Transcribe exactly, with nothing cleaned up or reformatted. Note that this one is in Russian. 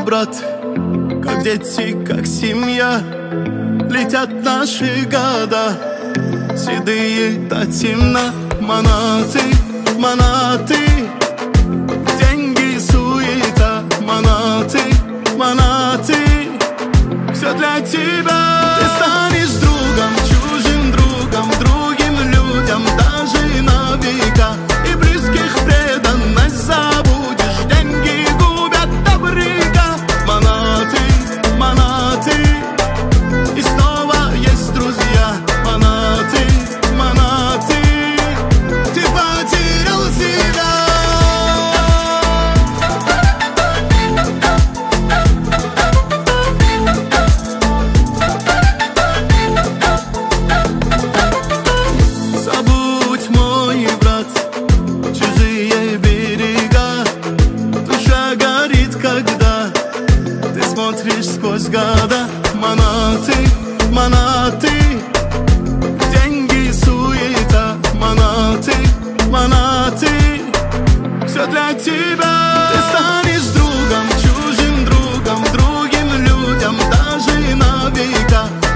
брат, как дети, как семья. Летят наши года, седые до темна. Манаты, манаты, деньги, суета. Манаты, манаты, все для тебя. Ты станешь другом, чужим другом, другим людям, даже на века. И близких преданность забудешь, деньги губят добряка. Манаты, манаты, и снова есть друзья. Манаты, манаты, ты потерял себя. Забудь, мой брат, чужие берега. Душа горит, когда ты смотришь сквозь года. Манаты, манаты, деньги, суета. Манаты, манаты, все для тебя. Ты станешь другом, чужим другом, другим людям, даже на века.